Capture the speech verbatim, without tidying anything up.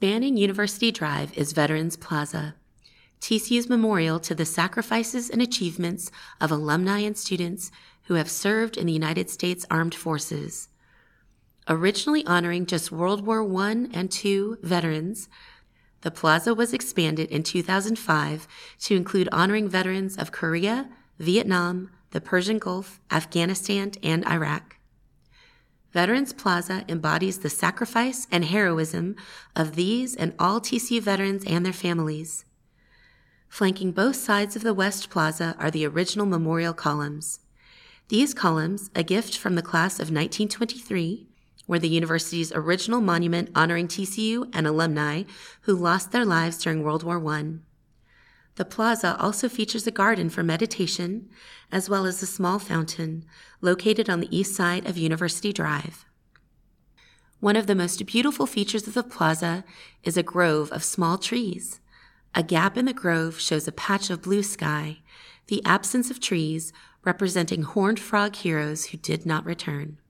Spanning University Drive is Veterans Plaza, T C U's memorial to the sacrifices and achievements of alumni and students who have served in the United States Armed Forces. Originally honoring just World War One and Two veterans, the plaza was expanded in two thousand five to include honoring veterans of Korea, Vietnam, the Persian Gulf, Afghanistan, and Iraq. Veterans Plaza embodies the sacrifice and heroism of these and all T C U veterans and their families. Flanking both sides of the West Plaza are the original memorial columns. These columns, a gift from the class of nineteen twenty-three, were the university's original monument honoring T C U and alumni who lost their lives during World War One. The plaza also features a garden for meditation, as well as a small fountain located on the east side of University Drive. One of the most beautiful features of the plaza is a grove of small trees. A gap in the grove shows a patch of blue sky, the absence of trees representing horned frog heroes who did not return.